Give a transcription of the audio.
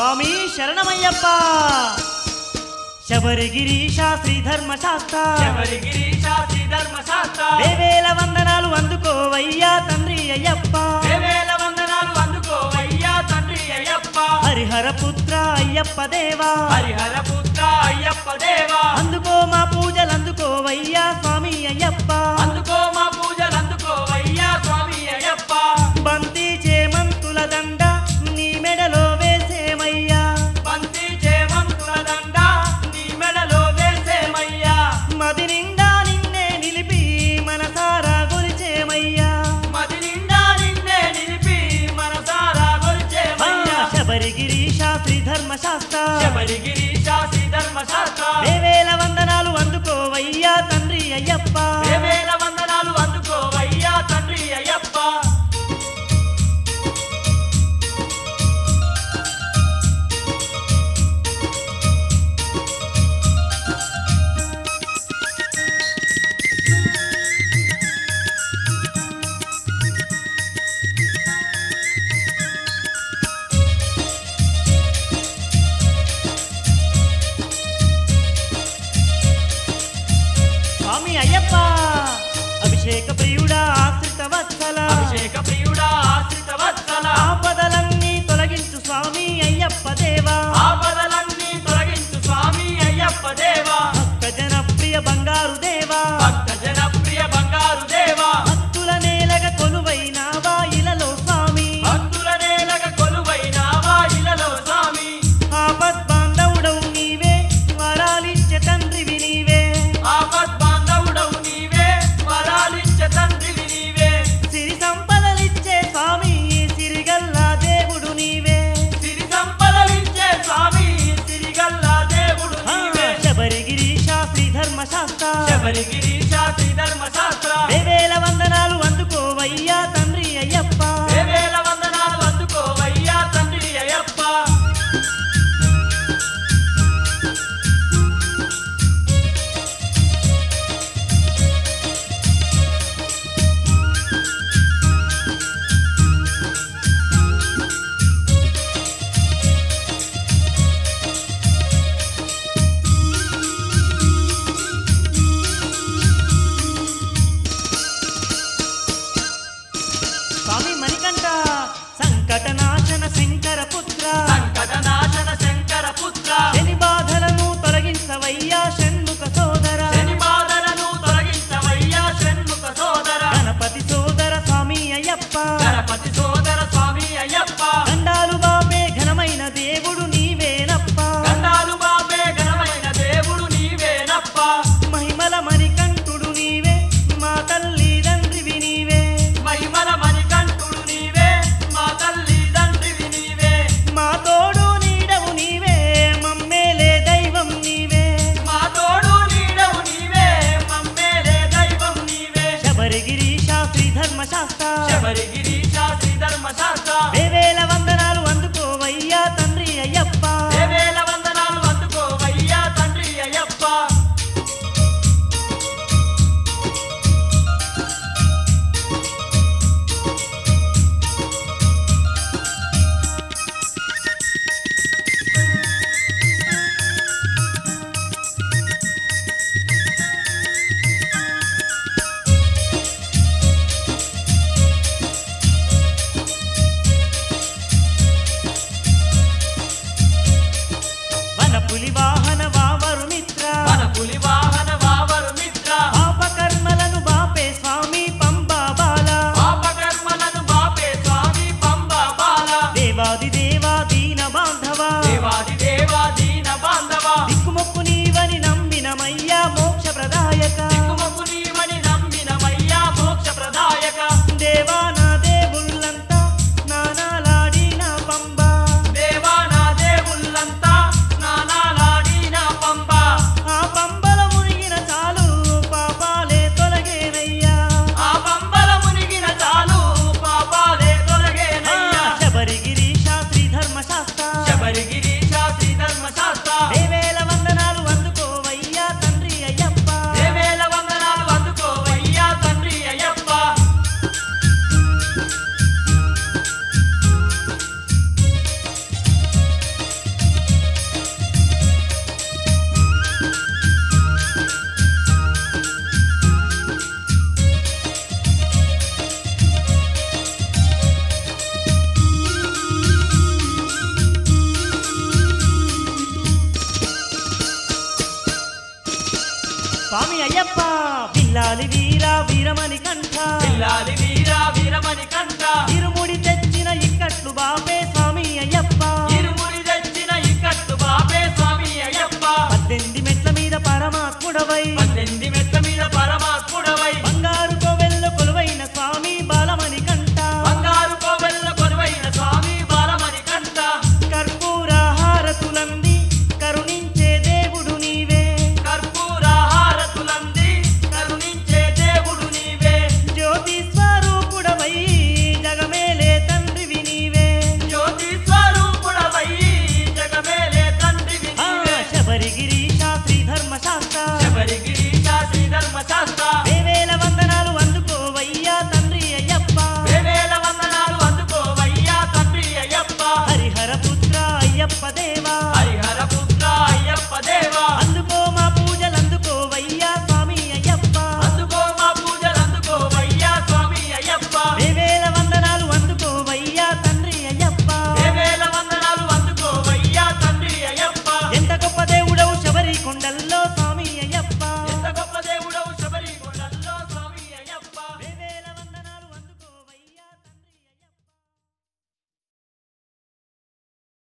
స్వామి శరణమయ్యప్ప. శబరిగిరీశ శ్రీధర్మశాస్త్ర వేవేల వందనాలు అందుకోవయ్యా తండ్రి అయ్యప్ప. హరిహర పుత్ర అయ్యప్ప దేవా అందుకో మా పూజలు అందుకోవయ్యా స్వామి అయ్యప్ప. బంతి చేమంతుల దండ నీ మెడలో వేసేమయ్యా. మది నిండా నిన్నే నిలిపి మనసారా గొలిచేమయ్యా. శబరిగిరీశ శ్రీధర్మశాస్త్ర వేవేల వందనాలు అందుకోవయ్యా తండ్రి అయ్యప్ప. స్వామి అయ్యప్ప అభిషేక ప్రియుడా ఆశ్రిత వత్సల ఆపదలన్నీ తొలగించు స్వామి అయ్యప్ప దేవా. భక్త జనప్రియ బంగారు దేవా భక్తుల నేలగ కొలువైనావా ఇలలో స్వామి. ఆపద్ బాంధవుడవు నీవే వరాలిచ్చే తండ్రివి నీవే. సిరి సంపదలిచ్చే స్వామి సిరిగల్లా దేవుడు నీవే. శబరిగిరీశ శ్రీధర్మశాస్త్ర వేవేల వందనాలు అందుకోవయ్యా తండ్రి అయ్యప్ప. స్వామి అయ్యప్ప బిల్లాలి వీరా వీరమణి కంఠ బిల్లాలి వీరా వీరమణి కంఠ ఇరుముడి తెచ్చిన ఇక్కట్లు బాపే స్వామి అయ్యప్ప ఇరుముడి తెచ్చిన ఇక్కట్లు బాపే స్వామి అయ్యప్ప 18 మెట్ల మీద పరమాత్ముడవై 18 మెట్ల మీద పరమాత్ముడవై బంగారు కోవెల్లో కొలువైన స్వామి బాలమణి కంఠ బంగారు కోవెల్లో కొలువైన స్వామి బాలమణి కంఠ కర్పూర హారతులంది కరుణించే దేవుడు నీవే కర్పూర హారతులంది కరుణించే దేవుడు నీవే జ్యోతి స్వరూపుడవై జగమేలే తండ్రివి నీవే జ్యోతి స్వరూపుడవై జగమేలే తండ్రివి నీవే శబరిగిరీశ శ్రీ ధర్మశాస్త్ర శబరిగిరీశ శ్రీ ధర్మశాస్త్ర